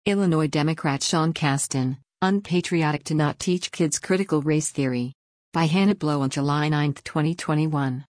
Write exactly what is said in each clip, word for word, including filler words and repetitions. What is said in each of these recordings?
Illinois Democrat Sean Casten, unpatriotic to not teach kids critical race theory. By Hannah Blow on July ninth, twenty twenty-one.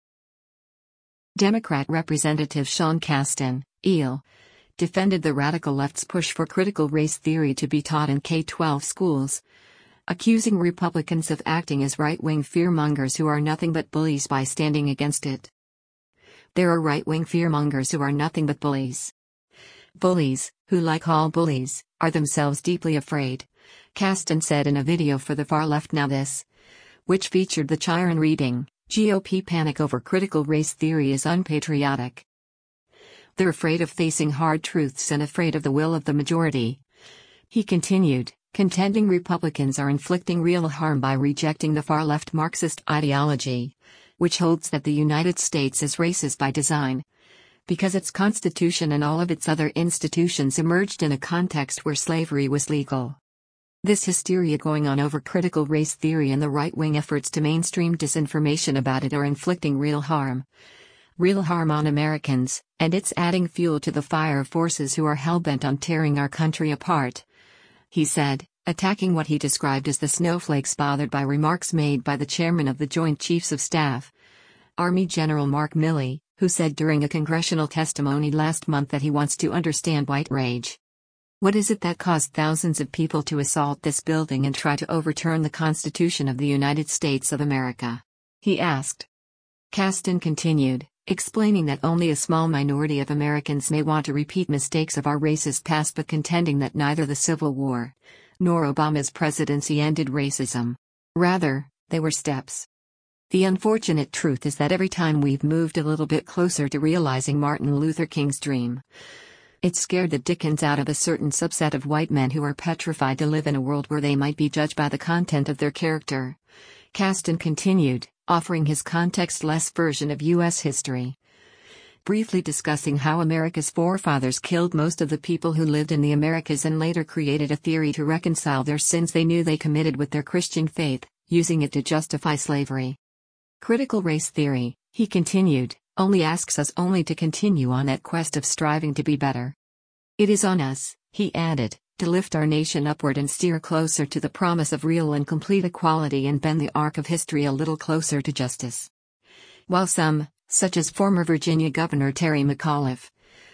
Democrat Representative Sean Casten, E L, defended the radical left's push for critical race theory to be taught in K twelve schools, accusing Republicans of acting as right-wing fearmongers who are nothing but bullies by standing against it. There are right-wing fearmongers who are nothing but bullies. Bullies, who like all bullies, are themselves deeply afraid, Casten said in a video for the far left Now This, which featured the Chiron reading, G O P panic over critical race theory is unpatriotic. They're afraid of facing hard truths and afraid of the will of the majority. He continued, contending Republicans are inflicting real harm by rejecting the far-left Marxist ideology, which holds that the United States is racist by design, because its Constitution and all of its other institutions emerged in a context where slavery was legal. This hysteria going on over critical race theory and the right-wing efforts to mainstream disinformation about it are inflicting real harm. Real harm on Americans, and it's adding fuel to the fire of forces who are hell-bent on tearing our country apart, he said, attacking what he described as the snowflakes bothered by remarks made by the chairman of the Joint Chiefs of Staff, Army General Mark Milley, who said during a congressional testimony last month that he wants to understand white rage. What is it that caused thousands of people to assault this building and try to overturn the Constitution of the United States of America? He asked. Casten continued, explaining that only a small minority of Americans may want to repeat mistakes of our racist past, but contending that neither the Civil War nor Obama's presidency ended racism. Rather, they were steps. The unfortunate truth is that every time we've moved a little bit closer to realizing Martin Luther King's dream, it scared the dickens out of a certain subset of white men who are petrified to live in a world where they might be judged by the content of their character. Casten continued, offering his context-less version of U S history, briefly discussing how America's forefathers killed most of the people who lived in the Americas and later created a theory to reconcile their sins they knew they committed with their Christian faith, using it to justify slavery. Critical race theory, he continued, only asks us only to continue on that quest of striving to be better. It is on us, he added, to lift our nation upward and steer closer to the promise of real and complete equality and bend the arc of history a little closer to justice. While some, such as former Virginia Governor Terry McAuliffe,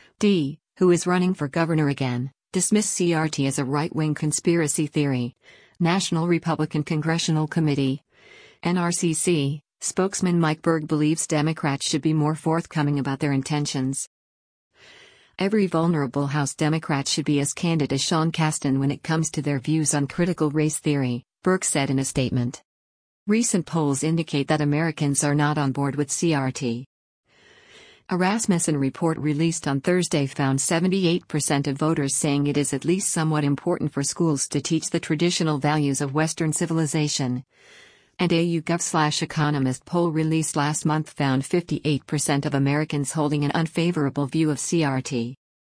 D, who is running for governor again, dismiss C R T as a right-wing conspiracy theory, National Republican Congressional Committee, N R C C, spokesman Mike Berg believes Democrats should be more forthcoming about their intentions. Every vulnerable House Democrat should be as candid as Sean Casten when it comes to their views on critical race theory, Berg said in a statement. Recent polls indicate that Americans are not on board with C R T. A Rasmussen report released on Thursday found seventy-eight percent of voters saying it is at least somewhat important for schools to teach the traditional values of Western civilization. And a YouGov Economist poll released last month found fifty-eight percent of Americans holding an unfavorable view of C R T.